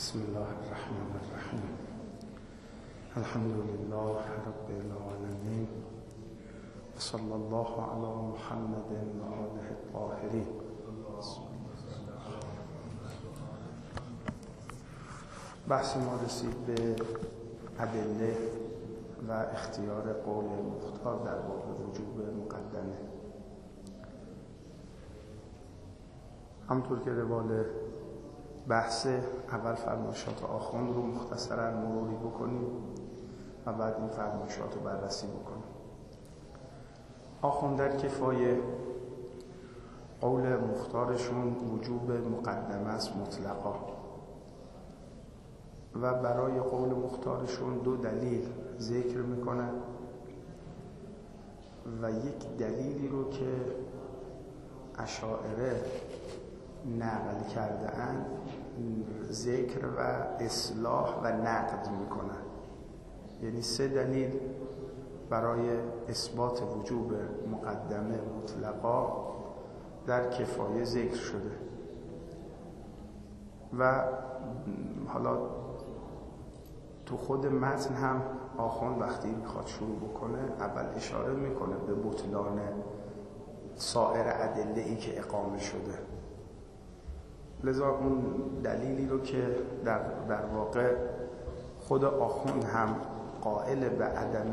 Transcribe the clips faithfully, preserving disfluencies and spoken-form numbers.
بسم الله الرحمن الرحیم. الحمد لله رب العالمین و صلی الله علی محمد و آله الطاهرین. بحث ما رسید به ادله و اختیار قول مختار در باب وجوب مقدمه. همونطور که روال بحث اول فرمایشات آخوند رو مختصرا مروری بکنیم و بعد این فرمایشات رو بررسی بکنیم. آخوند در کفایه قول مختارشون وجوب مقدمه است مطلقا و برای قول مختارشون دو دلیل ذکر میکنن و یک دلیلی رو که اشاعره نقل کرده اند ذکر و اصلاح و نقد میکنن. یعنی سه دلیل برای اثبات وجوب مقدمه مطلقا در کفایه ذکر شده و حالا تو خود متن هم آخوند وقتی میخواد شروع بکنه اول اشاره میکنه به بطلان سایر ادله ای که اقامه شده. لذا اون دلیلی رو که در, در واقع خود آخوند هم قائل به عدم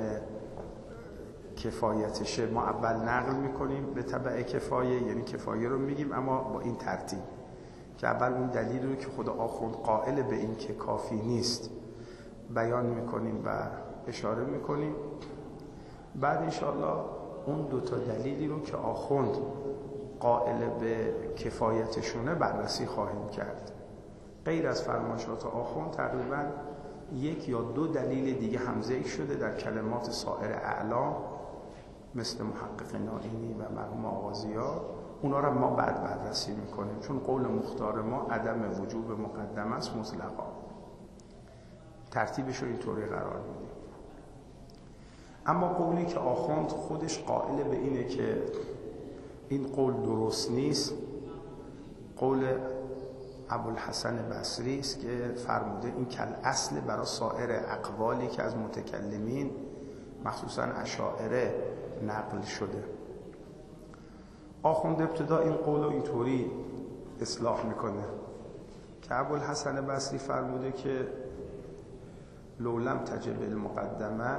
کفایتشه ما اول نقل میکنیم به تبع کفایه، یعنی کفایه رو میگیم اما با این ترتیب که اول اون دلیلی رو که خود آخوند قائل به این که کافی نیست بیان میکنیم و اشاره میکنیم. بعد انشاءالله اون دوتا دلیلی رو که آخوند قائل به کفایتشونه بررسی خواهیم کرد. غیر از فرمایشات آخوند تقریبا یک یا دو دلیل دیگه هم ذکر شده در کلمات سایر اعلام مثل محقق نائینی و مرحوم آغازیار. اونا رو ما بعد بررسی میکنیم چون قول مختار ما عدم وجوب مقدمه است مطلقا. ترتیبش رو اینطوری قرار میدیم. اما قولی که آخوند خودش قائل به اینه که این قول درست نیست قول ابوالحسن بصری است که فرموده این کل اصل برای سایر اقوالی که از متکلمین مخصوصا اشاعره نقل شده. آخوند ابتدا این قول رو اینطوری اصلاح میکنه که ابوالحسن بصری فرموده که لولم تجب المقدمه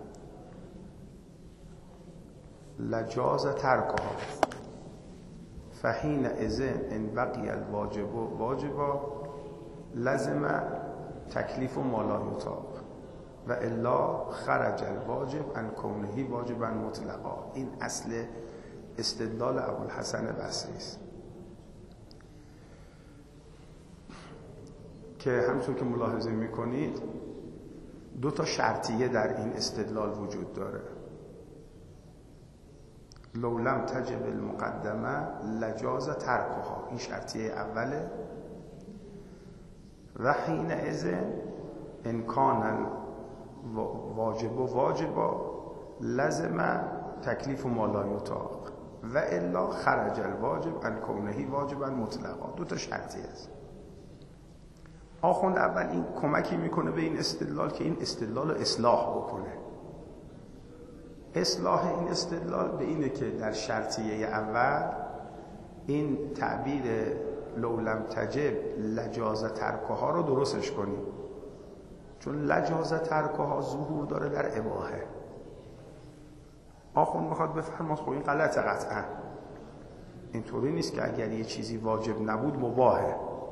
لجاز ترکها فحین اذن ان بقی الواجب واجبا لزم تکلیف ما لا یطاق و الا خرج الواجب عن کونه واجبا مطلقا. این اصل استدلال ابوالحسن بصری است که همونطور که ملاحظه میکنید دو تا شرطیه در این استدلال وجود داره. لو لم تجب المقدمه لجاز ترکها، این شرطیه اوله. و حین اذن ان کان واجب و واجبا لزم تکلیف ما لا یطاق و الا خرج الواجب عن کونه واجبا مطلقا. دو تا شرطیه است. آخوند اول این کمکی میکنه به این استدلال که این استدلال رو اصلاح بکنه. اصلاح این استدلال به اینه که در شرطیه اول این تعبیر لولم تجب لجاز ترکها رو درستش کنیم چون لجاز ترکها ظهور داره در اباحه. آخوند میخواد بفرماد خب این غلطه قطعا. اینطوری نیست که اگر یه چیزی واجب نبود مباحه.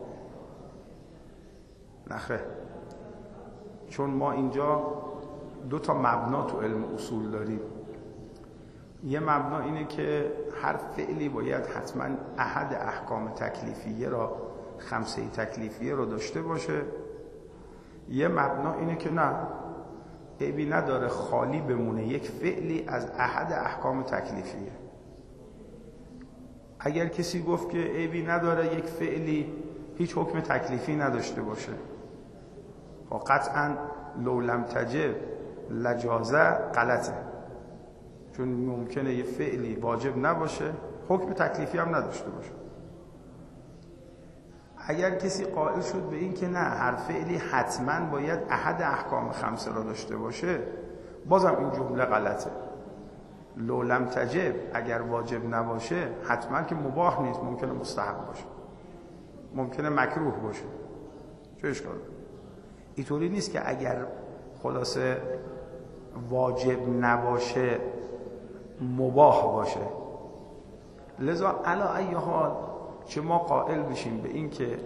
نخه، چون ما اینجا دو تا مبنا تو علم اصول داریم. یه مبنا اینه که هر فعلی باید حتما احد احکام تکلیفیه را خمسه تکلیفیه رو داشته باشه. یه مبنا اینه که نه، عیبی نداره خالی بمونه یک فعلی از احد احکام تکلیفیه. اگر کسی گفت که عیبی نداره یک فعلی هیچ حکم تکلیفی نداشته باشه خب قطعا لولم تجب لجازه غلطه، چون ممکنه یه فعلی واجب نباشه حکم تکلیفی هم نداشته باشه. اگر کسی قائل شد به این که نه هر فعلی حتما باید احد احکام خمسه را داشته باشه، بازم این جمله غلطه. لو لم تجب، اگر واجب نباشه حتما که مباح نیست، ممکنه مستحب باشه، ممکنه مکروه باشه، چه اشکال؟ اینطوری نیست که اگر خلاصه واجب نباشه مباح باشه. لذا علی ای حال چه ما قائل بشیم به این که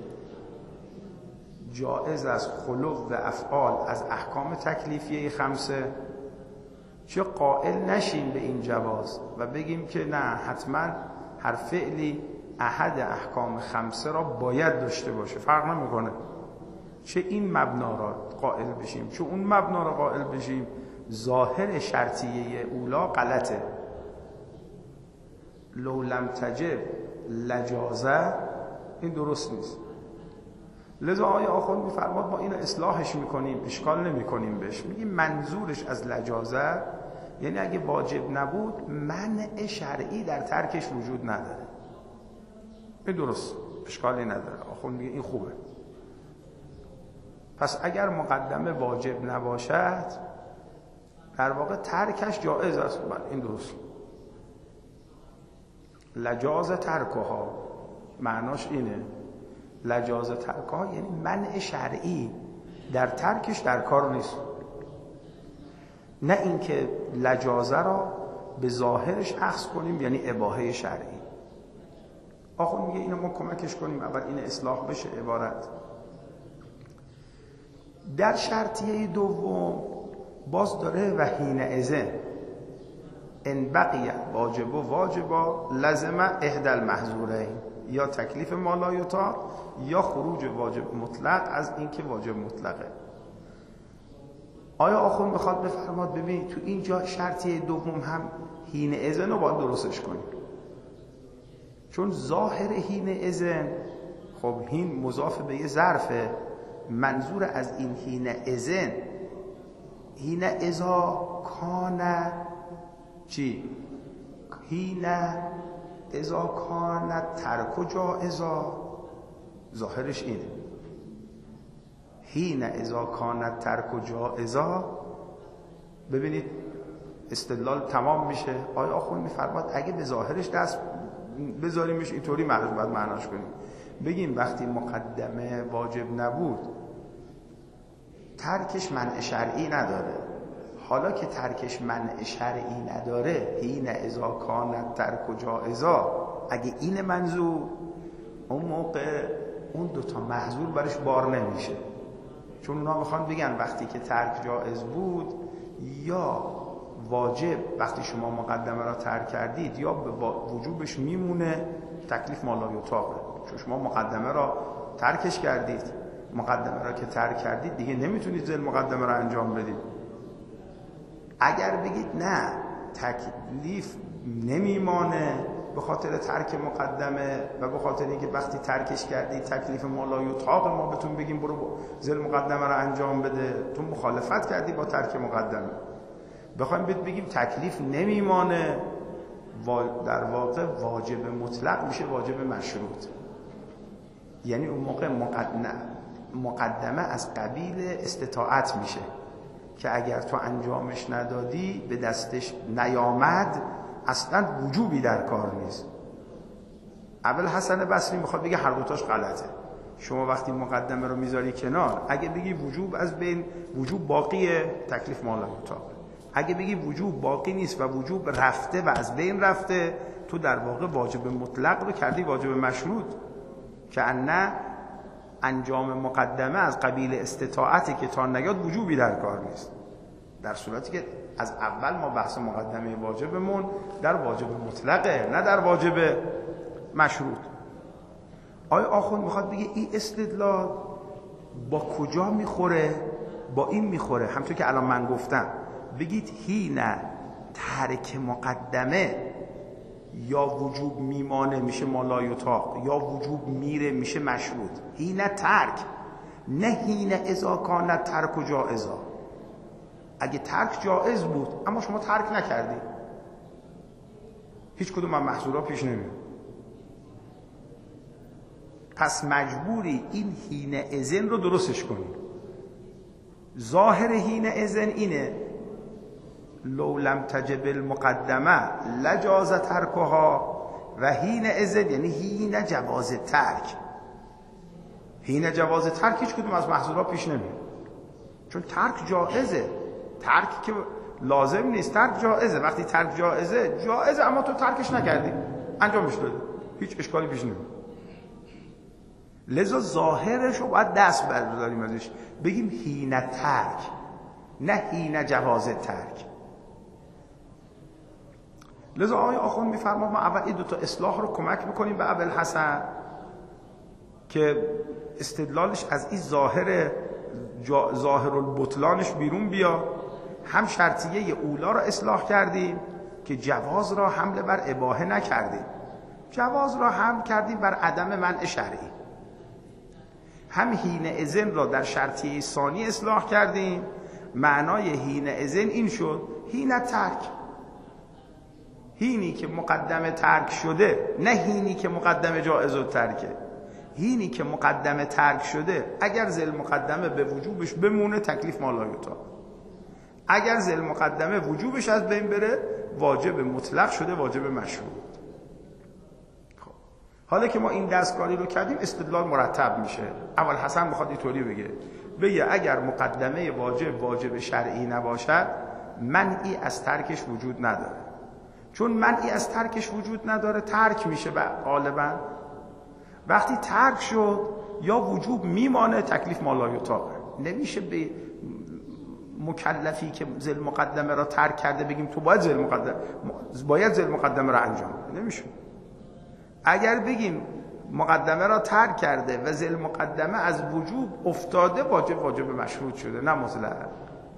جائز است خلو و افعال از احکام تکلیفیه خمسه، چه قائل نشیم به این جواز و بگیم که نه حتما هر فعلی احد احکام خمسه را باید داشته باشه، فرق نمیکنه. چه این مبنا را قائل بشیم چه اون مبنا را قائل بشیم، ظاهر شرطیه اولا غلطه. لو لم تجب لجازه، این درست نیست. لذا آیه آخوند میفرماد ما این اصلاحش میکنیم، اشکال نمیکنیم بهش، میگیم منظورش از لجازه یعنی اگه واجب نبود منع شرعی در ترکش وجود نداره. این درست، اشکالی نداره. آخوند میگه این خوبه. پس اگر مقدمه واجب نباشد در واقع ترکش جایز است. بله این درست. لجاز ترکها معناش اینه، لجاز ترکها یعنی منع شرعی در ترکش در کار نیست، نه اینکه لجازه را به ظاهرش اخذ کنیم یعنی اباحه شرعی. آخون میگه اینو ما کمکش کنیم اول این اصلاح بشه عبارت. در شرطیه دوم باز داره و حین اذن ان بقی واجب و واجبا لزم احدى المحظورین، یا تکلیف ما لا یطاق یا خروج واجب مطلق از این که واجب مطلقه. آیا آخوند میخواد بفرماد ببین تو اینجا شرطیه دوم هم حین اذن رو باید درستش کنیم، چون ظاهر حین اذن خب حین مضاف به یه ظرفه، منظور از این حین اذن حین اذا کان چی؟ حین اذا کان ترک جائزا، ظاهرش اینه حین اذا کان ترک جائزا. ببینید استدلال تمام میشه. آیا آخوند میفرماد اگه به ظاهرش دست بذاریمش اینطوری باید معناش کنیم، بگیم وقتی مقدمه واجب نبود ترکش منع شرعی نداره، حالا که ترکش منع شرعی نداره حین اذا کان ترک جائزا، اگه این منظور اون موقع اون دوتا محظور برش بار نمیشه، چون اونا میخوان بگن وقتی که ترک جائز بود یا واجب وقتی شما مقدمه را ترک کردید یا به وجوبش میمونه تکلیف ما لا یطاقه، چون شما مقدمه را ترکش کردید، مقدمه را که ترک کردید دیگه نمیتونید ذل مقدمه را انجام بدید. اگر بگید نه تکلیف نمیمانه به خاطر ترک مقدمه و به خاطر اینکه وقتی ترکش کردید تکلیف ما لا یطاق، ما بهتون بگیم برو ذل مقدمه را انجام بده، تو مخالفت کردی با ترک مقدمه، بخوایم بگیم تکلیف نمیمانه، در واقع واجب مطلق میشه واجب مشروط. یعنی اون موقع مقدمه مقدمه از قبیل استطاعت میشه که اگر تو انجامش ندادی به دستش نیامد اصلا وجوبی در کار نیست. اول حسن بصری میخواد بگه هر دوتاش غلطه. شما وقتی مقدمه رو میذاری کنار، اگه بگی وجوب از بین وجوب باقیه تکلیف ما لا یطاق، اگه بگی وجوب باقی نیست و وجوب رفته و از بین رفته تو در واقع واجب مطلق رو کردی واجب مشروط، که نه انجام مقدمه از قبیل استطاعتی که تا نیاد وجوبی در کار نیست، در صورتی که از اول ما بحث مقدمه واجبمون در واجب مطلقه نه در واجب مشروط. آیا آخوند میخواد بگه این استدلال با کجا میخوره؟ با این میخوره همونطور که الان من گفتم، بگید حین ترک مقدمه یا وجوب میمانه میشه ما لا یطاق یا وجوب میره میشه مشروط. حین ترک، نه حین اذا کان ترک جائزا. اگه ترک جائز بود اما شما ترک نکردی، هیچ کدوم من محظورا پیش نمیاد. پس مجبوری این حین اذن رو درستش کنی. ظاهر حین اذن اینه لو لم تجب المقدمه لجاز ترکها، و حین اذن یعنی حین جواز ترک. حین جواز ترک هیچ کدوم از محظورات پیش نمیاد، چون ترک جائزه. ترک که لازم نیست، ترک جائزه. وقتی ترک جائزه جائزه اما تو ترکش نکردی، انجامش دادی، هیچ اشکالی پیش نمیاد. لذا ظاهرش رو باید دست برداریم ازش، بگیم حین ترک، نه حین جواز ترک. لذا آقای آخوند میفرما ما اول این دو تا اصلاح رو کمک میکنیم به ابوالحسن که استدلالش از این ظاهر ظاهر البطلانش بیرون بیا. هم شرطیه اولا را اصلاح کردیم که جواز را حمله بر اباحه نکردیم، جواز را حمل کردیم بر عدم منع شرعی. هم حین اذن را در شرطیه ثانی اصلاح کردیم، معنای حین اذن این شد حین ترک، حینی که مقدم ترک شده، نه حینی که مقدم جائز و ترکه. حینی که مقدم ترک شده اگر ذل مقدمه به وجوبش بمونه تکلیف ما لا یطاق، اگر ذل مقدمه وجوبش از بین بره واجب مطلق شده، واجب مشروط. خب حالا که ما این دستکاری رو کردیم استدلال مرتب میشه. ابوالحسن میخواد اینطوری بگه بگه اگر مقدمه واجب واجب شرعی نباشد منعی از ترکش وجود نداره. چون منعی از ترکش وجود نداره ترک میشه غالبا. وقتی ترک شد یا وجوب میمانه تکلیف ما لا یطاق. نمیشه به مکلفی که ذل مقدمه را ترک کرده بگیم تو باید ذل مقدمه باید ذل مقدمه را انجام بده، نمیشه. اگر بگیم مقدمه را ترک کرده و ذل مقدمه از وجوب افتاده واجب واجب مشروط شده، نه مطلق.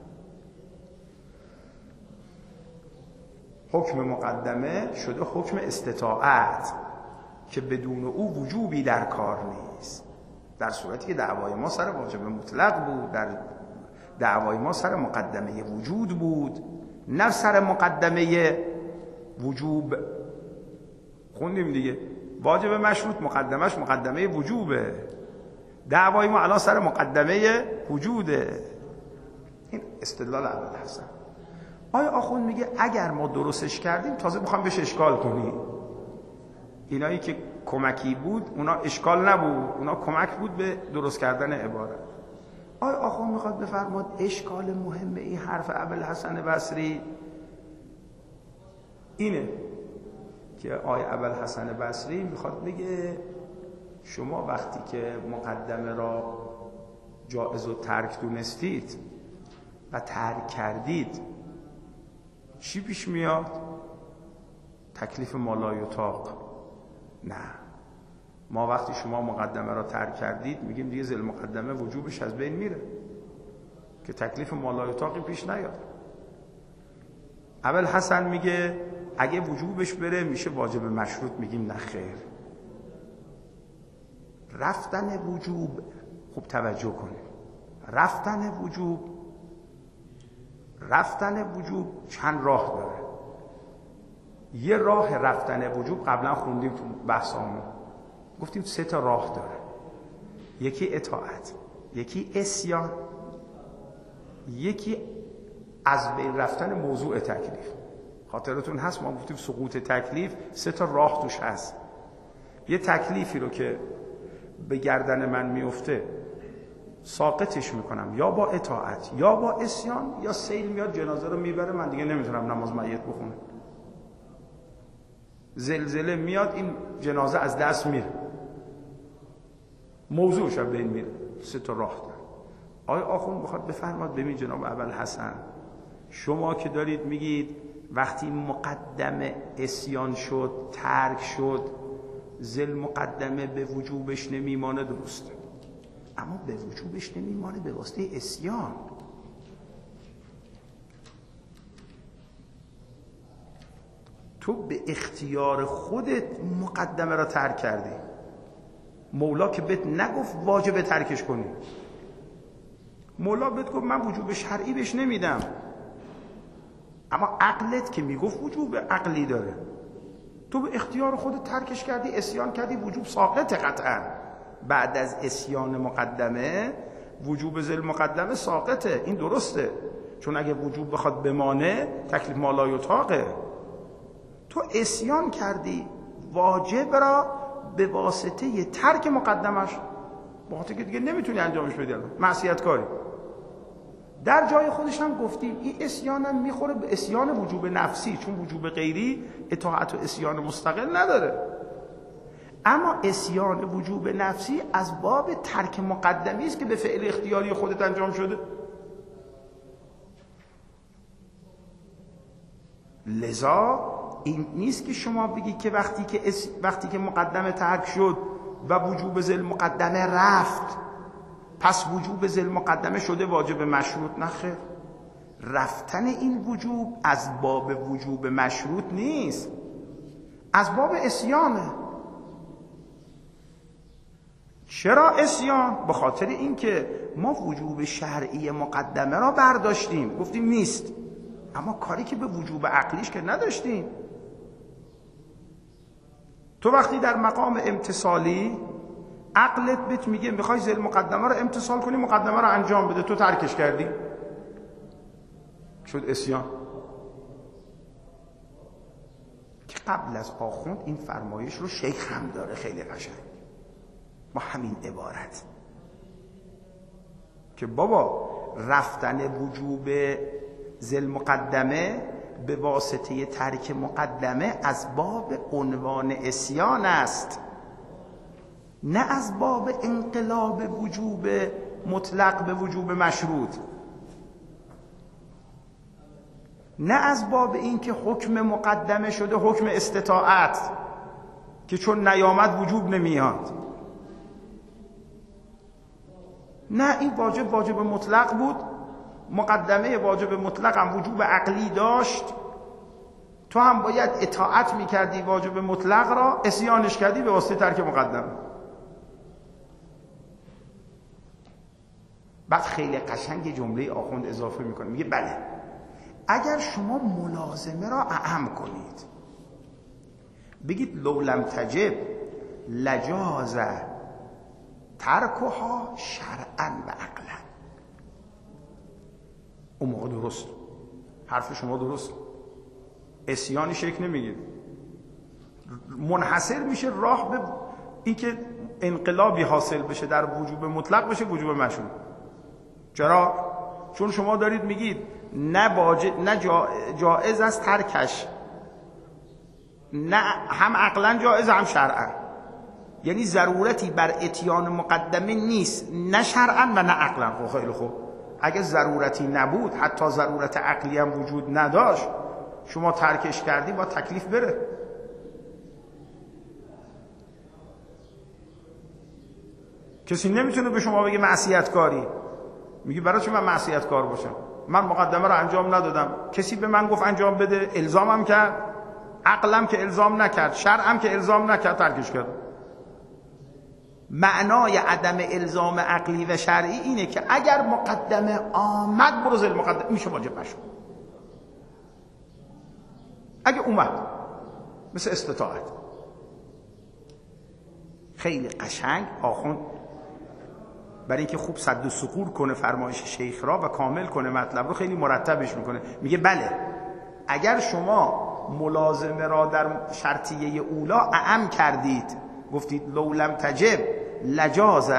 حکم مقدمه شده حکم استطاعت که بدون او وجوبی در کار نیست. در صورتی که دعوای ما سر واجب مطلق بود، در دعوای ما سر مقدمه وجود بود، نه سر مقدمه وجوب. خوندیم دیگه واجب مشروط مقدمش مقدمه وجوبه، دعوای ما الان سر مقدمه وجوده. این استدلال ابوالحسن. آیا آخوند میگه اگر ما درستش کردیم تازه میخوام بهش اشکال کنیم. اینایی که کمکی بود اونا اشکال نبود، اونا کمک بود به درست کردن عبارت. آیا آخوند میخواد بفرماد اشکال مهم این حرف ابوالحسن بصری اینه که آیا ابوالحسن بصری میخواد بگه شما وقتی که مقدمه را جائز و ترک دونستید و ترک کردید چی پیش میاد؟ تکلیف ما لا یطاق. نه، ما وقتی شما مقدمه را ترک کردید میگیم دیگه ذل مقدمه وجوبش از بین میره که تکلیف ما لا یطاقی پیش نیاد. ابوالحسن میگه اگه وجوبش بره میشه واجب مشروط، میگیم نه خیر. رفتن وجوب، خوب توجه کنید، رفتن وجوب رفتن وجوب چند راه داره. یه راه رفتن وجوب قبلا خوندیم تو بحثامون، گفتیم سه تا راه داره. یکی اطاعت، یکی عصیان، یکی از بین رفتن موضوع تکلیف. خاطرتون هست ما گفتیم سقوط تکلیف سه تا راه توش هست. یه تکلیفی رو که به گردن من میفته ساقطش میکنم یا با اطاعت یا با عصیان، یا سیل میاد جنازه رو میبره من دیگه نمیتونم نماز میت بخونم. زلزله میاد این جنازه از دست میره، موضوعش از بین میره. سه تا راه داره. آیا آخوند میخواد بفرماد ببین جناب ابوالحسن شما که دارید میگید وقتی مقدمه عصیان شد ترک شد ذل مقدمه به وجوبش نمیمانه، درسته، اما به وجوبش نمیمانه به واسطه عصیان. تو به اختیار خودت مقدمه را ترک کردی، مولا که بهت نگفت واجب ترکش کنی. مولا بهت گفت من وجوب شرعی بهش نمیدم، اما عقلت که میگفت وجوب عقلی داره، تو به اختیار خودت ترکش کردی، عصیان کردی، وجوب ساقطه قطعا. بعد از اسیان مقدمه وجوب ذل مقدمه ساقطه. این درسته، چون اگه وجوب بخواد بمانه تکلیف ما لا یطاقه. تو اسیان کردی واجب را به واسطه ترک مقدمش، با خاطر که دیگه نمیتونی انجامش بدی، معصیت کاری. در جای خودش هم گفتیم این اسیان هم میخوره به اسیان وجوب نفسی، چون وجوب غیری اطاعت و اسیان مستقل نداره. اما اسیان وجوب نفسی از باب ترک مقدمی است که به فعل اختیاری خودت انجام شده. لذا این نیست که شما بگی که وقتی که اس... وقتی که مقدمه ترک شد و وجوب ذل مقدمه رفت پس وجوب ذل مقدمه شده واجب مشروط. نه خیر، رفتن این وجوب از باب وجوب مشروط نیست، از باب اسیانه. چرا اسیان؟ به خاطر اینکه ما وجوب شرعی مقدمه را برداشتیم گفتیم نیست، اما کاری که به وجوب عقلیش که نداشتیم. تو وقتی در مقام امتصالی عقلت بهت میگه میخوای ذل مقدمه رو امتصال کنی، مقدمه رو انجام بده، تو ترکش کردی، شد اسیان. که قبل از آخوند این فرمایش رو شیخ هم داره خیلی قشنگ با همین عبارت که بابا رفتن وجوب ذل مقدمه به واسطه ترک مقدمه از باب عنوان اسیان است، نه از باب انقلاب وجوب مطلق به وجوب مشروط، نه از باب اینکه حکم مقدمه شده حکم استطاعت که چون نیامد وجوب نمیاد. نه، این واجب واجب مطلق بود، مقدمه واجب مطلق هم وجوب عقلی داشت، تو هم باید اطاعت میکردی واجب مطلق را، اسیانش کردی به واسطه ترک مقدمه. بعد خیلی قشنگ جمله آخوند اضافه میکنه، میگه بله اگر شما ملازمه را اعم کنید، بگید لو لم تجب لجاز ترکها شرعا و عقلا، اون موقع درست، حرف شما درست، اسیانی شکل نمیگیره، منحصر میشه راه به اینکه انقلابی حاصل بشه در وجوب مطلق بشه وجوب مشروط. چرا؟ چون شما دارید میگید نه, باج... نه جا... جائز است ترکش، نه هم عقلا جائز هم شرعا، یعنی ضرورتی بر اتیان مقدمه نیست، نه شرعا و نه عقلا. خب خیلی خوب، اگه ضرورتی نبود، حتی ضرورت عقلی هم وجود نداشت، شما ترکش کردی با تکلیف بره. کسی نمیتونه به شما بگه معصیت کاری، میگه برای چه من معصیت کار باشم؟ من مقدمه رو انجام ندادم، کسی به من گفت انجام بده، الزامم کرد، عقلم که الزام نکرد، شرعم که الزام نکرد، ترکش کردم. معنای عدم الزام عقلی و شرعی اینه که اگر مقدمه آمد برو ذل مقدمه، میشه واجب مشروط. اگه اومد مثل استطاعت. خیلی قشنگ آخوند برای اینکه خوب صد و سقور کنه فرمایش شیخ را و کامل کنه مطلب رو، خیلی مرتبش میکنه، میگه بله اگر شما ملازمه را در شرطیه اولا اعم کردید، گفتید لو لم تجب لجاز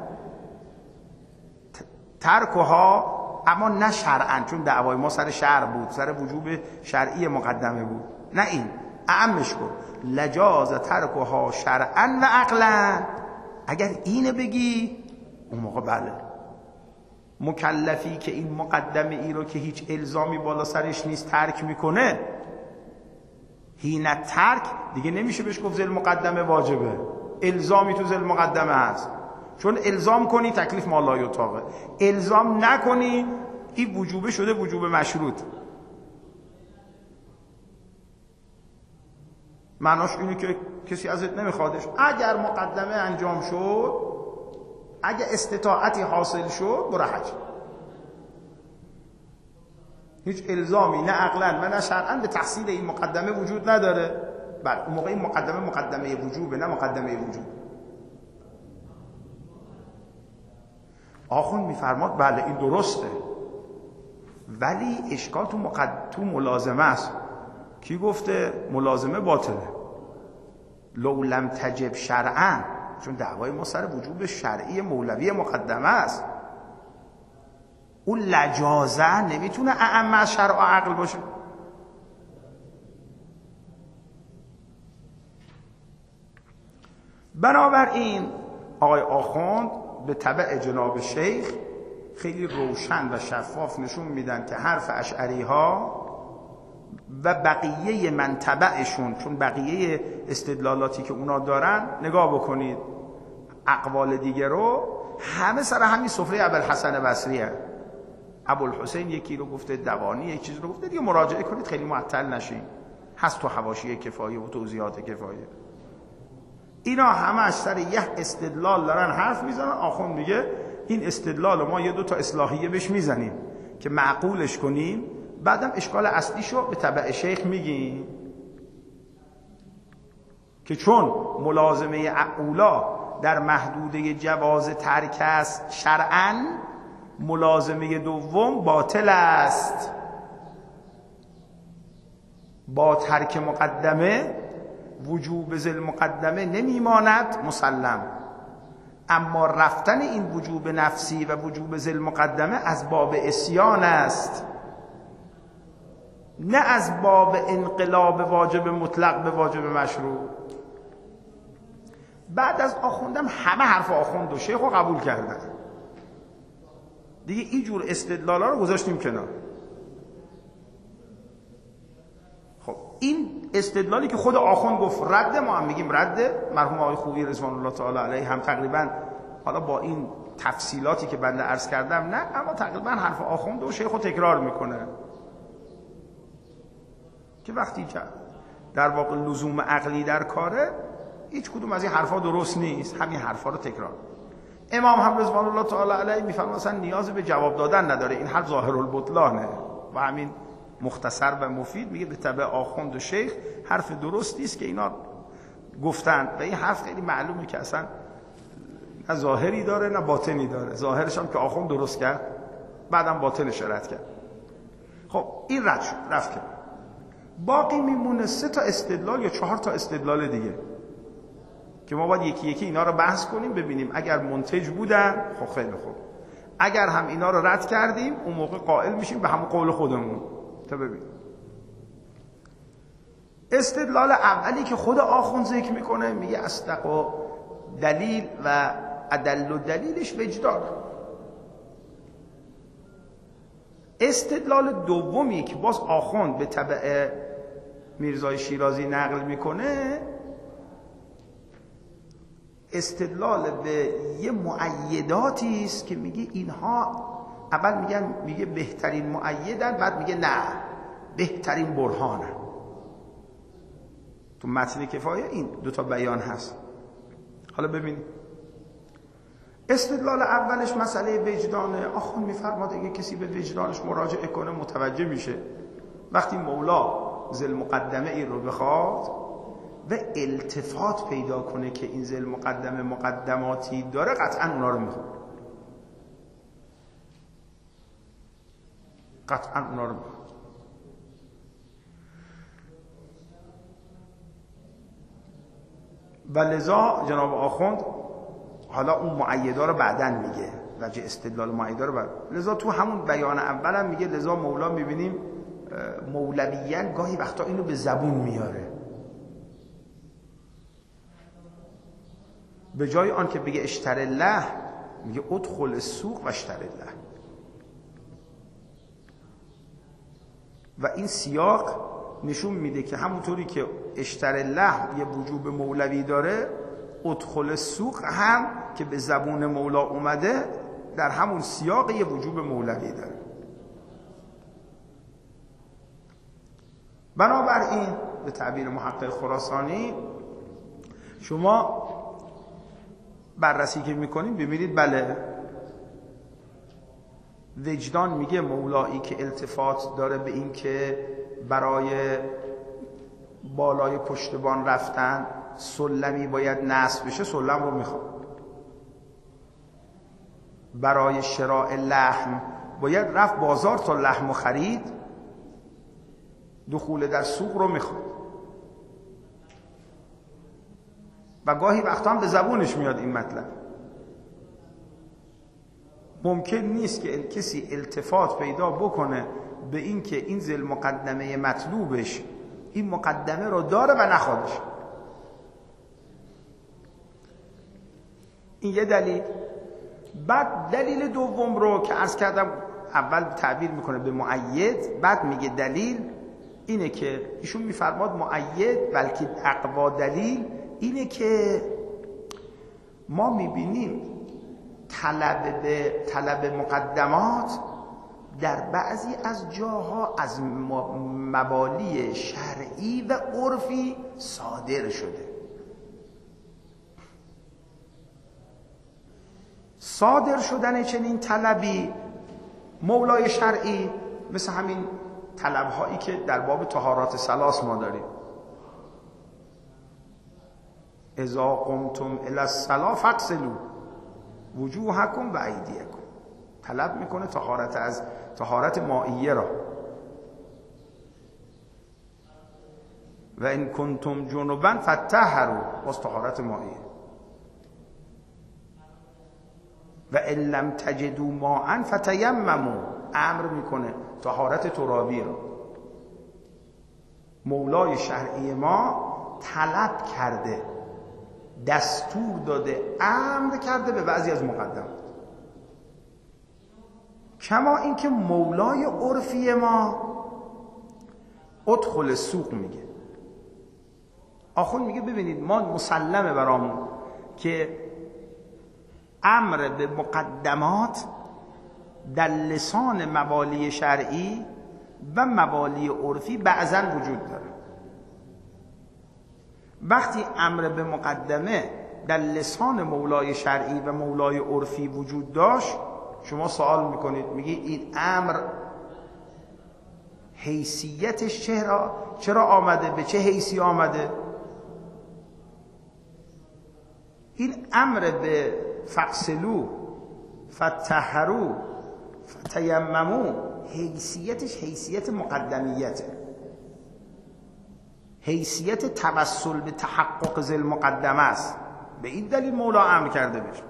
ترکها، اما نه شرعا، چون دعوای ما سر شرع بود، سر وجوب شرعی مقدمه بود، نه این اعمش کن لجاز ترکها شرعا و عقلا. اگر اینه بگی اون موقع بله، مکلفی که این مقدمه ای رو که هیچ الزامی بالا سرش نیست ترک میکنه، هینه ترک دیگه نمیشه بهش گفت ذل مقدمه واجبه، الزامی تو ذل مقدمه هست، چون الزام کنی تکلیف ما لا یطاقه، الزام نکنی این وجوبه شده وجوب مشروط. معناش اینه که کسی ازت نمیخوادش، اگر مقدمه انجام شد، اگر استطاعتی حاصل شد، برو حج. هیچ الزامی نه عقلا و نه شرعا به تحصیل این مقدمه وجود نداره. بله اون موقع این مقدمه مقدمه وجوبه، نه مقدمه وجوب. آخوند میفرماد بله این درسته، ولی اشکال تو مقد... تو ملازمه است. کی گفته ملازمه باطله؟ لو لم تجب شرعا، چون دعوای ما سر وجوب شرعی مولوی مقدمه است. اون لجازه نمیتونه اعم از شرع و عقل باشه. بنابراین آقای آخوند به تبع جناب شیخ خیلی روشن و شفاف نشون میدن که حرف اشعری ها و بقیه منتبعشون، چون بقیه استدلالاتی که اونا دارن نگاه بکنید اقوال دیگه رو، همه سر همین سفره ابوالحسن بصری هست. ابوالحسین یکی رو گفته، دوانی یک چیز رو گفته، دیگه مراجعه کنید خیلی معطل نشین، هست تو حواشی کفایه و توضیحات کفایه. اینا همه از سر یه استدلال دارن حرف میزنن. آخوند میگه این استدلال ما یه دو تا اصلاحیه بهش میزنیم که معقولش کنیم، بعدم اشکال اصلیشو به تبع شیخ میگیم که چون ملازمه اولا در محدوده جواز ترک است شرعاً، ملازمه دوم باطل است. با ترک مقدمه وجوب ذل مقدمه نمیماند مسلم، اما رفتن این وجوب نفسی و وجوب ذل مقدمه از باب عصیان است، نه از باب انقلاب واجب مطلق به واجب مشروع. بعد از آخوندم همه حرف آخوند و شیخ رو قبول کردن، دیگه این جور استدلالا رو گذاشتیم کنار. خب این استدلالی که خود آخوند گفت رد، ما هم میگیم رد. مرحوم آقای خویی رضوان الله تعالی علیه هم تقریبا، حالا با این تفصیلاتی که بنده عرض کردم نه، اما تقریبا حرف آخوند و شیخ رو تکرار میکنه که وقتی در واقع لزوم عقلی در کاره، هیچ کدوم از این حرفا درست نیست، همین حرفا رو تکرار. امام هم رضوان الله تعالی علیه میفرماید اصلا نیاز به جواب دادن نداره، این حرف ظاهر البطلانه و همین مختصر و مفید میگه به تبع آخوند و شیخ حرف درستی است که اینا گفتن و این حرف خیلی معلومه که اصلا نه ظاهری داره نه باطنی داره. ظاهرش هم که آخوند درست کرد، بعدم باطنش رد کرد. خب این رد شد، رفت کرد. باقی میمونه سه تا استدلال یا چهار تا استدلال دیگه که ما باید یکی یکی اینا رو بحث کنیم، ببینیم اگر منتج بودن خب خیلی خوب، اگر هم اینا رو رد کردیم اون موقع قائل میشیم به همون قول خودمون. تا ببین استدلال اولی که خود آخوند ذکر میکنه، میگه اصدق و دلیل و ادل و دلیلش وجدان. استدلال دومی که باز آخوند به تبع میرزای شیرازی نقل میکنه، استدلال به یه مؤیداتی است که میگه اینها اول میگن میگه بهترین مؤیدن، بعد میگه نه بهترین برهانه. تو متن کفایه این دو تا بیان هست. حالا ببینید استدلال اولش مسئله وجدانه. آخوند میفرماد اگه کسی به وجدانش مراجعه کنه متوجه میشه وقتی مولا ذل مقدمه این رو بخواد و التفات پیدا کنه که این ذل مقدمه مقدماتی داره، قطعا اونا رو میخواد، قطعا اونا رو میخواد. و لذا جناب آخوند حالا اون مؤیدا رو بعدن میگه، وجه استدلال مؤیدا رو بعد. لذا تو همون بیان اولم میگه لذا مولا میبینیم مولویان گاهی وقتا اینو به زبون میاره، به جای آن که بگه اشتر الله میگه ادخل السوق و اشتر الله. و این سیاق نشون میده که همونطوری که اشتر الله یه وجوب مولوی داره، ادخل السوق هم که به زبون مولا اومده در همون سیاق یه وجوب مولوی داره. بنابراین به تعبیر محقق خراسانی شما بررسی که میکنید ببینید بله وجدان میگه مولایی که التفات داره به این که برای بالای پشتبان رفتن سلمی باید نصب بشه، سلم رو میخواد. برای شراء لحم باید رفت بازار تا لحم و خرید، دخول در سوق رو میخواد و گاهی وقتا هم به زبونش میاد این مطلب. ممکن نیست که کسی التفات پیدا بکنه به این که این ذل مقدمه مطلوبش این مقدمه رو داره و نخوادش. این یه دلیل. بعد دلیل دوم رو که عرض کردم اول تعبیر میکنه به مؤید، بعد میگه دلیل اینه که ایشون میفرماد مؤید بلکه اقوا دلیل اینه که ما میبینیم طلب به طلب مقدمات در بعضی از جاها از مبالی شرعی و عرفی صادر شده. صادر شدن چنین طلبی مولای شرعی مثل همین طلب‌هایی که در باب طهارات ثلاث ما داریم. اذا قمتم الی الصلاة فاغسلوا وجوهکم و ایدیکم. طلب میکنه طهارت از طهارت مائیه را. و ان کنتم جنبا فطهروا، باز طهارت مائیه. و ان لم تجدوا ماء فتیمموا، امر میکنه طهارت ترابی را. مولای شرعی ما طلب کرده، دستور داده، امر کرده به بعضی از مقدمات. کما اینکه مولای عرفی ما ادخل سوق میگه. آخون میگه ببینید ما مسلمه برامون که امر به مقدمات در لسان موالی شرعی و موالی عرفی بعضا وجود داره. وقتی امر به مقدمه در لسان مولای شرعی و مولای عرفی وجود داشت، شما سوال میکنید میگید این امر حیثیتش چرا چرا آمده، به چه حیثی آمده؟ این امر به فغسلوا فطهروا فتیمموا حیثیتش حیثیت مقدمیته، حیثیت توسل به تحقق ذل مقدمه است. به این دلیل مولا امر کرده بشه.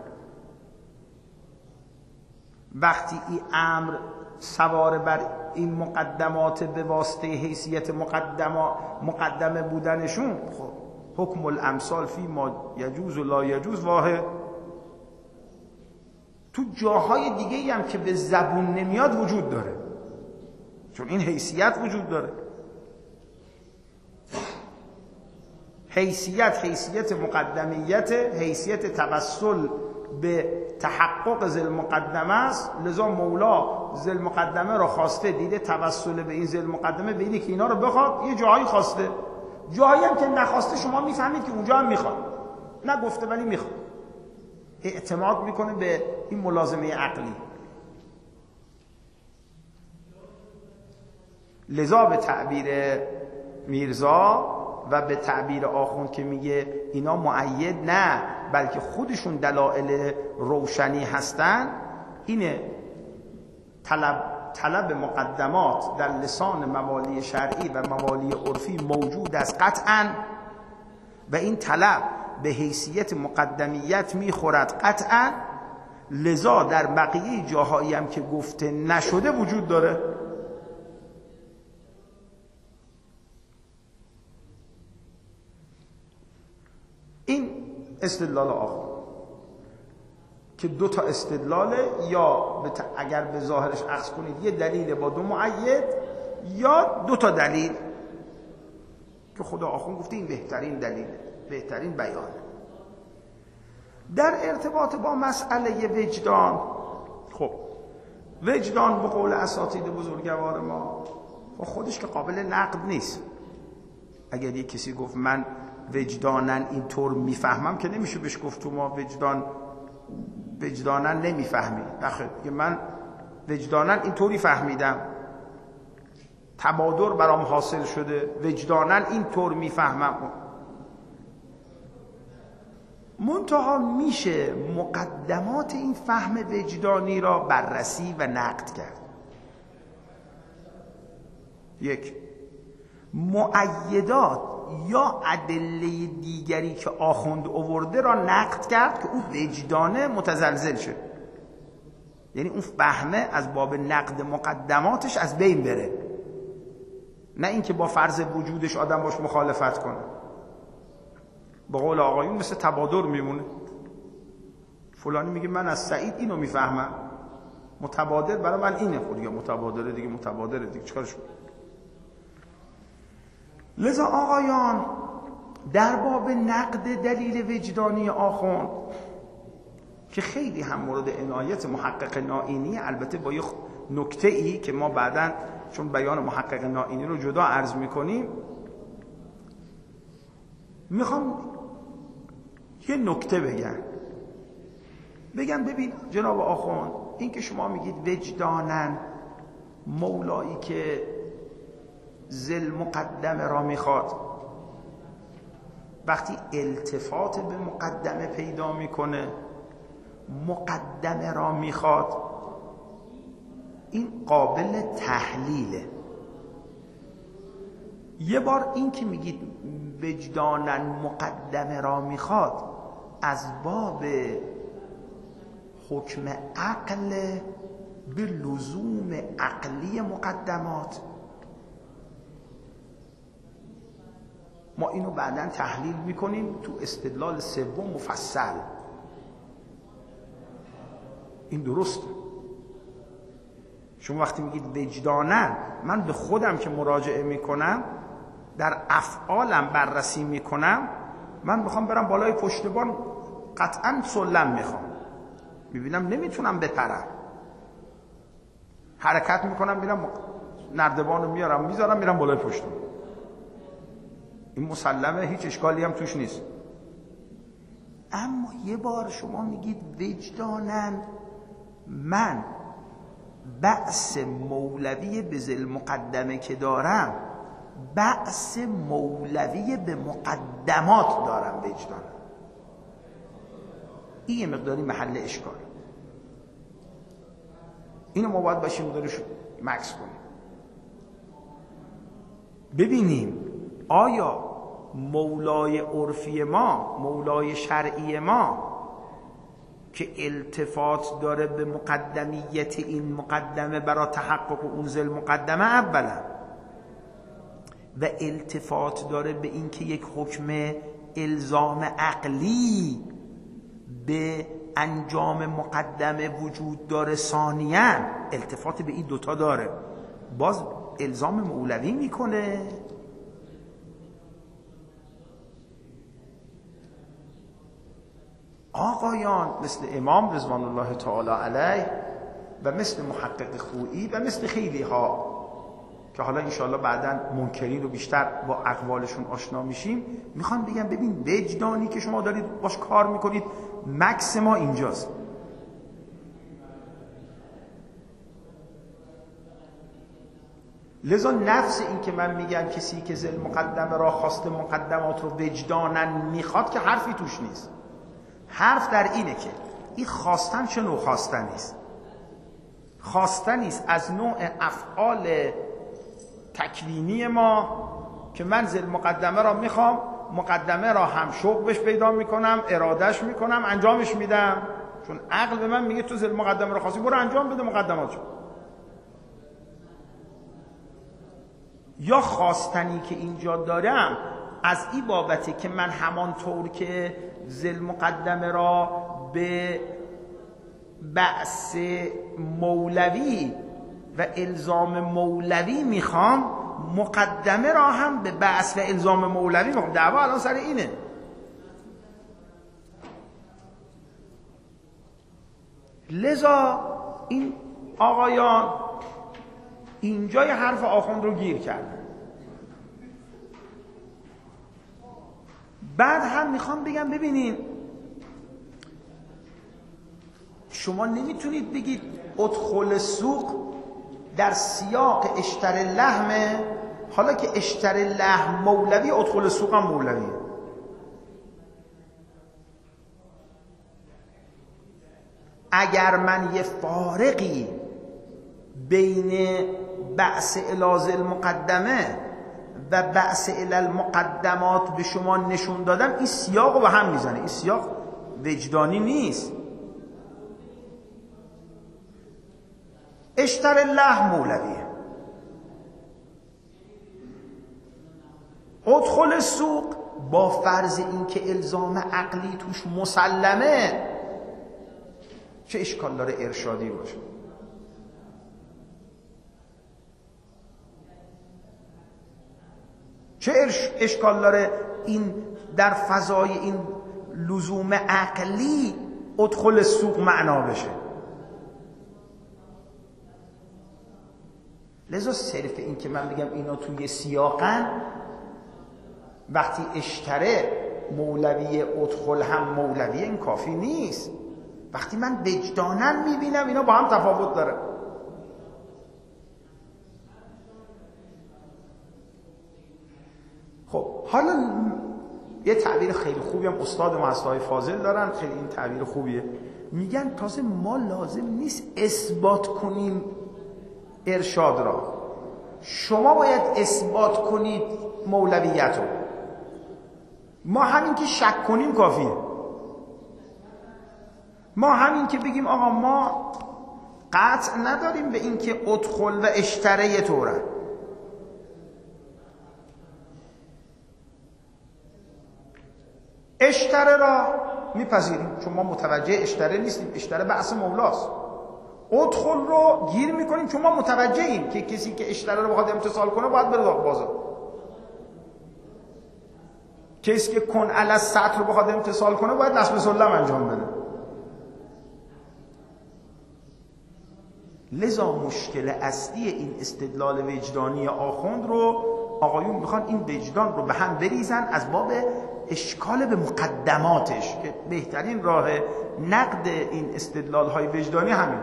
وقتی این امر سوار بر این مقدمات به واسطه حیثیت مقدمه مقدمه بودنشون، خب حکم الامثال فی ما یجوز و لا یجوز واحد. تو جاهای دیگه هم که به زبون نمیاد وجود داره، چون این حیثیت وجود داره. حیثیت حیثیت مقدمیت، حیثیت توسل به تحقق ذل مقدمه است. لذا مولا ذل مقدمه را خواسته، دیده توسل به این ذل مقدمه به اینه که اینا رو بخواد. یه جایی خواسته، جایی هم که نخواسته شما میفهمید که اونجا هم میخواد، نه گفته ولی میخواد. اعتماد میکنه به این ملازمه عقلی. لذا به تعبیر میرزا و به تعبیر آخوند که میگه اینا مؤید نه بلکه خودشون دلایل روشنی هستن، اینه طلب طلب مقدمات در لسان موالی شرعی و موالی عرفی موجود است قطعاً، و این طلب به حیثیت مقدمیت میخورد قطعاً. لذا در بقیه جاهایی هم که گفته نشده وجود داره. این استدلال آخر که دو تا استدلاله، یا اگر به ظاهرش اخذ کنید یه دلیل با دو مؤید، یا دو تا دلیل که خدا آخون گفته این بهترین دلیل، بهترین بیانه. در ارتباط با مسئله وجدان، خب وجدان به قول اساتید بزرگوار ما خودش که قابل نقد نیست. اگر یک کسی گفت من وجدانن اینطور میفهمم، که نمیشه بهش گفت تو ما وجدان وجدانن نمیفهمی. نخیر، من وجدانن اینطوری فهمیدم، تبادر برام حاصل شده، وجدانن اینطور میفهمم. منتها میشه مقدمات این فهم وجدانی را بررسی و نقد کرد. یک، مؤیدات یا ادله دیگری که آخوند آورده را نقد کرد که اون وجدانه متزلزل شد، یعنی اون فهمه از باب نقد مقدماتش از بین بره، نه اینکه با فرض وجودش آدم باش مخالفت کنه. به قول آقایون مثل تبادر میمونه. فلانی میگه من از سعید اینو میفهمم، متبادر برای من اینه، خود یا متبادره دیگه، متبادره دیگه، چیکارش کنم؟ لذا آقایان در باب نقد دلیل وجدانی آخوند که خیلی هم مورد عنایت محقق نائینی، البته با یه نکته ای که ما بعداً چون بیان محقق نائینی رو جدا عرض میکنیم، میخوام یه نکته بگم بگم ببین جناب آخوند، این که شما میگید وجدانن مولایی که ذل مقدمه را میخواد، وقتی التفات به مقدمه پیدا میکنه مقدمه را میخواد، این قابل تحلیله. یه بار این که میگید وجدانن مقدمه را میخواد از باب حکم عقل به لزوم عقلی مقدمات، ما اینو بعداً تحلیل میکنیم تو استدلال سوم مفصل. این درسته. شما وقتی میگید وجدانن، من به خودم که مراجعه میکنم در افعالم بررسی میکنم، من بخوام برم بالای پشتبان قطعاً سلم میخوام، میبینم نمیتونم بپرم، حرکت میکنم میرم نردبان رو میارم میذارم میرم بالای پشتبان. این مسلمه، هیچ اشکالی هم توش نیست. اما یه بار شما میگید وجدانن، من بأس مولوی به ذل مقدمه که دارم، بأس مولوی به مقدمات دارم وجدان. این یه مقداری محل اشکال، اینو ما باید باشیم مقدارش مکس کنیم، ببینیم آیا مولای عرفی ما، مولای شرعی ما که التفات داره به مقدمیت این مقدمه برای تحقق اون ذل مقدمه اولا، و التفات داره به این که یک حکم الزام عقلی به انجام مقدمه وجود داره ثانیاً، التفات به این دوتا داره، باز الزام مولوی میکنه. آقایان مثل امام رضوان الله تعالی علیه و مثل محقق خویی و مثل خیلی ها که حالا انشاءالله بعداً منکرین رو بیشتر با اقوالشون آشنا میشیم، میخوان بگم ببین وجدانی که شما دارید باش کار میکنید مکس ما اینجاست. لذا نفس این که من میگم کسی که ذل مقدمه را خواست مقدمات رو وجدانن میخواد که حرفی توش نیست. حرف در اینه که این خواستن چه نوع خواستنی است؟ خواستنی است از نوع افعال تکوینی ما که من ذل مقدمه را میخوام، مقدمه را هم شوق بهش پیدا میکنم، ارادش میکنم، انجامش میدم، چون عقل به من میگه تو ذل مقدمه را خواستی برو انجام بده مقدماتشو. یا خواستنی که اینجا دارم از این بابته که من همانطور که ذل مقدمه را به بأس مولوی و الزام مولوی میخوام، مقدمه را هم به بأس و الزام مولوی میخوام. دعوا الان سر اینه. لذا این آقایان اینجای حرف آخوند رو گیر کرد. بعد هم میخوام بگم ببینین شما نمیتونید بگید ادخل سوق در سیاق اشتر لحمه، حالا که اشتر لحم مولوی ادخل سوق هم مولویه. اگر من یه فارقی بین بعث الی المقدمه و بعث الی المقدمات به شما نشون دادم، این سیاق رو به هم میزنه. این سیاق وجدانی نیست. اشتر الله مولویه، ادخل السوق با فرض اینکه الزام عقلی توش مسلمه، چه اشکال داره ارشادی باشه؟ چه اشکال داره این در فضای این لزوم عقلی ادخل السوق معنا بشه؟ لذا صرف این که من بگم اینا توی سیاقن، وقتی اشتره مولوی ادخل هم مولوی، این کافی نیست. وقتی من وجدانن میبینم اینا با هم تفاوت داره. خب حالا یه تعبیر خیلی خوبی هم استاد ما هستای فاضل دارن، خیلی این تعبیر خوبیه. میگن تازه ما لازم نیست اثبات کنیم ارشاد را، شما باید اثبات کنید مولویت رو. ما همین که شک کنیم کافیه. ما همین که بگیم آقا ما قطع نداریم به این که ادخل و اشتره طوره، اشتره را میپذیریم چون ما متوجه اشتره نیستیم، اشتره بعث مولاست. ادخل رو گیر میکنیم چون ما متوجهیم که کسی که اشتره رو بخواد امتصال کنه باید بره داخل بازار. کسی که کن علی السطر رو بخواد امتصال کنه باید نصب سلم انجام بده. لذا مشکل اصلی این استدلال وجدانی آخوند رو آقایون میخوان این وجدان رو به هم بریزن از باب اشکال به مقدماتش، که بهترین راه نقد این استدلال های وجدانی همین.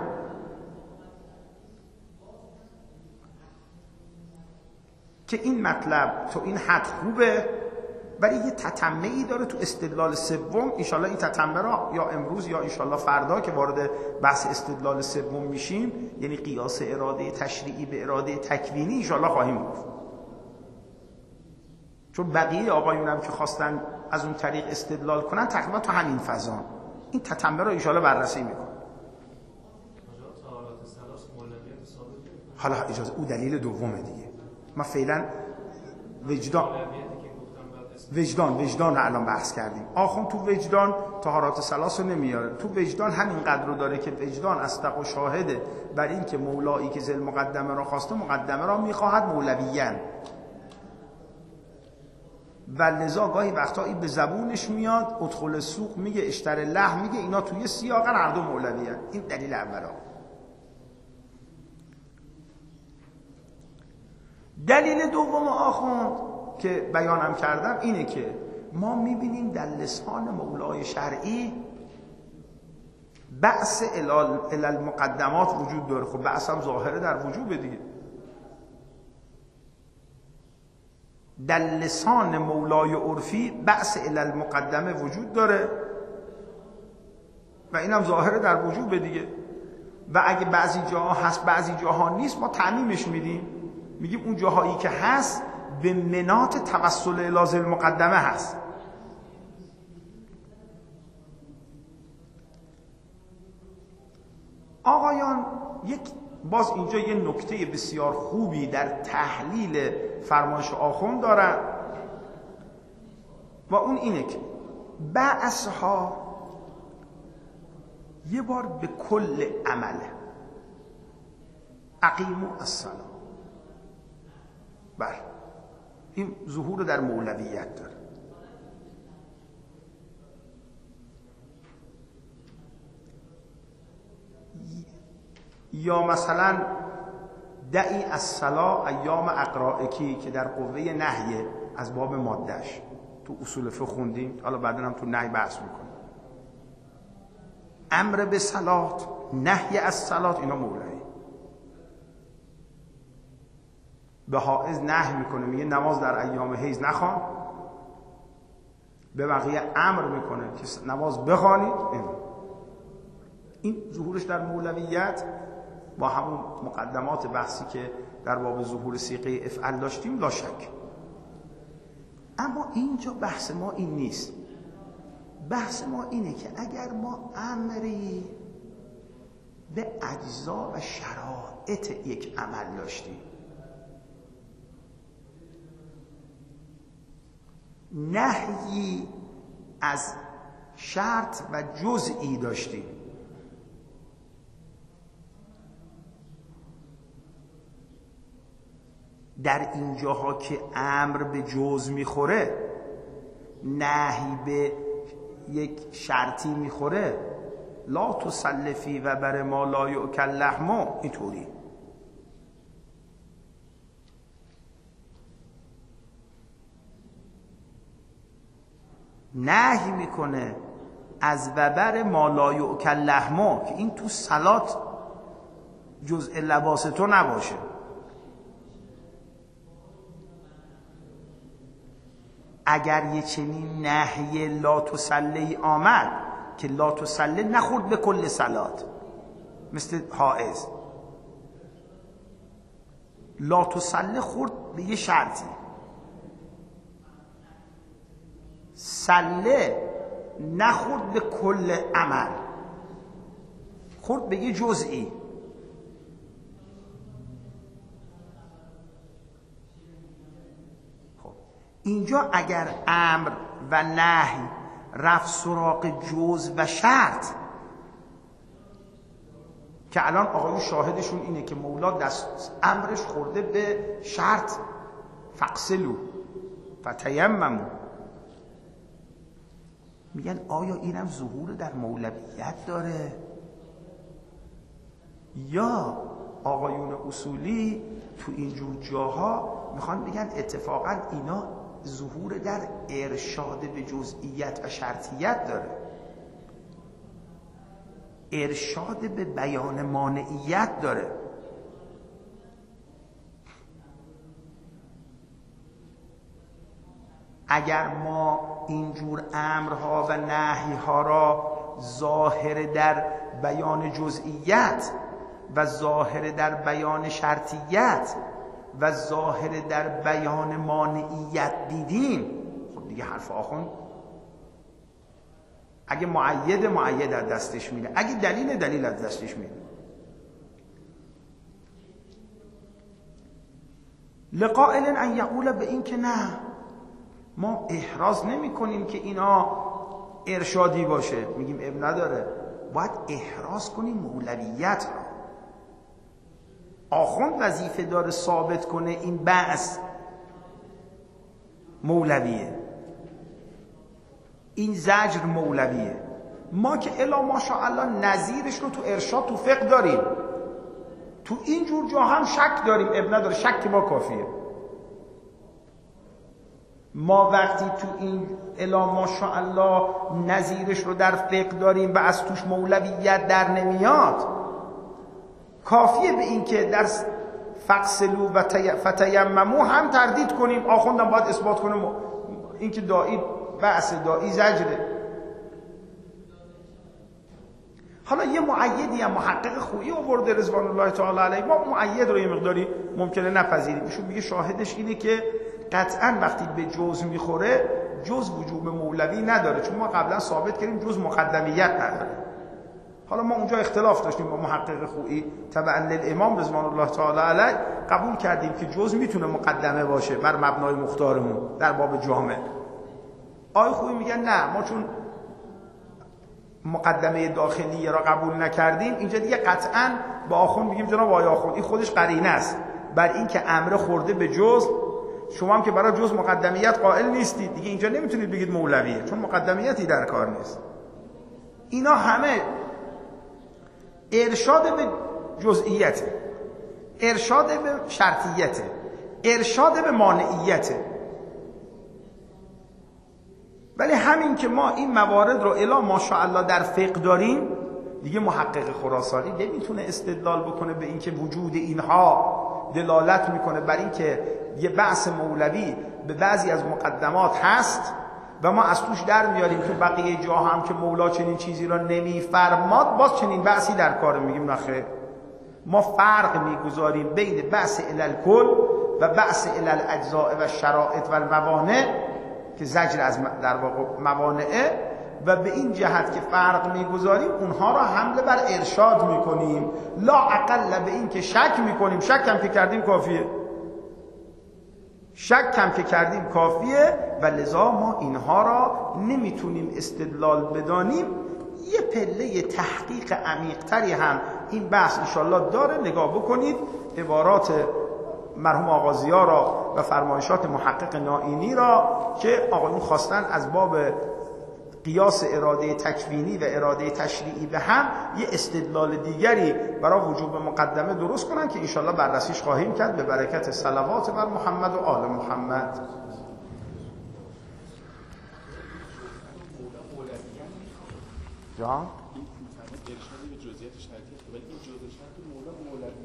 که این مطلب تو این حد خوبه، ولی یه تتمه‌ای داره تو استدلال سوم. انشالله این تتمه را یا امروز یا انشالله فردا که وارد بحث استدلال سوم میشیم، یعنی قیاس اراده تشریعی به اراده تکوینی، انشالله خواهیم گفت. چون بقیه آقایون هم که خواستن از اون طریق استدلال کنن تقریبا تو همین فضا این تتمه را انشالله بررسی میکنن. حالا اجازه او دلیل دومه دیگه. ما فعلا وجدان وجدان وجدان رو الان بحث کردیم. آخوند تو وجدان طهارات ثلاث رو نمیاره. تو وجدان همین قدر رو داره که وجدان اصدق و شاهده بر این که مولایی که ذل مقدمه را خواسته مقدمه را میخواهد مولویاً، و لذا گاهی وقتایی به زبونش میاد ادخل السوق میگه، اشتر الله میگه، اینا توی سیاقن هر دو مولویاً. این دلیل اولا. دلیل دوم آخوند که بیانم کردم اینه که ما میبینیم در لسان مولای شرعی بعث الی المقدمات وجود داره. خب بعث هم ظاهره در وجوب دیگه. در لسان مولای عرفی بعث الی المقدمه وجود داره و اینم ظاهره در وجوب دیگه. و اگه بعضی جاها هست بعضی جاها نیست، ما تعمیمش میدیم، میگیم اون جاهایی که هست به منات توسل الی ذی المقدمه هست. آقایان یک باز اینجا یه نکته بسیار خوبی در تحلیل فرمایش آخوند دارن و اون اینه که بعثها یه بار به کل عمله اقیموا الصلاة، بله این ظهور در مولویت داره. یا مثلا دعی الصلاة ایام اقرائکی که در قوه نهیه از باب مادهش تو اصول فقه خوندیم، حالا بعدا هم تو نهی بحث میکنیم. امر به صلات، نهی از صلات، اینا مولوی. به حائض نهی میکنه، میگه نماز در ایام حیض نخوان، به بقیه امر میکنه که نماز بخوانید. این این ظهورش در مولویت با همون مقدمات بحثی که در باب ظهور صیغه افعل داشتیم لا شک. اما اینجا بحث ما این نیست. بحث ما اینه که اگر ما امری به اجزا و شرایط یک عمل داشتیم، نهی از شرط و جزئی داشتیم، در اینجاها که امر به جز میخوره، نهی به یک شرطی میخوره، لا تسلفی و بر ما لا یؤکل لحمه، اینطوری نهی میکنه از وبر ما لا یؤکل لحمه، که این تو صلات جزء لباس تو نباشه. اگر یه چنین نهی لا تسلی آمد که لا تسلی نخورد به کل صلات، مثل حائض، لا تسلی خورد به یه شرطی، سله نخورد به کل عمل، خورد به یه جزئی، اینجا اگر امر و نهی رفت سراغ جز و شرط، که الان آقایون شاهدشون اینه که مولا دست امرش خورده به شرط، فقسلو فتیممو، میگن آیا اینم ظهور در مولویت داره؟ یا آقایون اصولی تو اینجور جاها میخوان بگن اتفاقا اینا ظهور در ارشاد به جزئیت و شرطیت داره، ارشاد به بیان مانعیت داره. اگر ما اینجور امرها و نهیها را ظاهر در بیان جزئیت و ظاهر در بیان شرطیت و ظاهر در بیان مانعیت دیدیم، خب دیگه حرف آخوند اگه معید معید از دستش میره، اگه دلیل دلیل از دستش میره. لقائل ان یقول، به این که نه، ما احراز نمی کنیم که اینا ارشادی باشه، میگیم اب نداره، باید احراز کنیم مولویت را. آخوند وظیفه داره ثابت کنه این بحث مولویه، این زجر مولویه. ما که الا ماشاءالله نظیرش رو تو ارشاد تو فقه داریم، تو این جور جا هم شک داریم، اب نداره، شک ما کافیه. ما وقتی تو این الا ماشاءالله نظیرش رو در فقه داریم و از توش مولویت در نمیاد، کافیه به این که در فقسلو و فتیممو هم تردید کنیم، آخوندم باید اثبات کنه این که داعی بحث داعی زجره. حالا یه معیدی هم محقق خویی آورده رضوان الله تعالی علیه، ما معید رو یه مقداری ممکنه نپذیریم. ایشون میگه شاهدش اینه که قطعا وقتی به جز میخوره، جز وجوب مولوی نداره، چون ما قبلا ثابت کردیم جز مقدمیت نداره. حالا ما اونجا اختلاف داشتیم با محقق خویی تبعا للامام رضوان الله تعالی علیه، قبول کردیم که جز میتونه مقدمه باشه بر مبنای مختارمون در باب جامع. آقای خویی میگن نه، ما چون مقدمه داخلی را قبول نکردیم، اینجا دیگه قطعا با آخوند میگیم جناب آقای آخوند این خودش قرینه است بر این که امر خورده به جز، شما هم که برای جز مقدمیت قائل نیستید، دیگه اینجا نمیتونید بگید مولویه چون مقدمیتی در کار نیست. اینا همه ارشاد به جزئیت، ارشاد به شرطیت، ارشاد به مانعیت. ولی همین که ما این موارد رو الا ماشاءالله در فقه داریم، دیگه محقق خراسانی نمیتونه استدلال بکنه به این که وجود اینها دلالت میکنه بر این که یه بحث مولوی به بعضی از مقدمات هست و ما از توش در میاریم تو بقیه جاها هم که مولا چنین چیزی را نمیفرماد، باز چنین بحثی در کار، میگیم نخیر. ما فرق میگذاریم بین بحث الالکل و بحث الاجزاء و شرائط و الموانع که زجر از در واقع موانعه، و به این جهت که فرق میگذاریم اونها را حمله بر ارشاد میکنیم، لا اقل به این که شک میکنیم. شک هم که کردیم کافیه، شک هم که کردیم کافیه و لذا ما اینها را نمیتونیم استدلال بدانیم. یه پله تحقیق عمیق‌تری هم این بحث انشالله داره، نگاه بکنید عبارات مرحوم آغازی‌ها را و فرمایشات محقق نائینی را که آقایون خواستن از باب قیاس اراده تکوینی و اراده تشریعی به هم یه استدلال دیگری برای وجوب مقدمه درست کنن که انشالله بررسیش خواهیم کرد به برکت صلوات بر محمد و آل محمد. جان؟ این ارشاد به جزئیات شرطی، ولی این جزء شرط مولا مولوی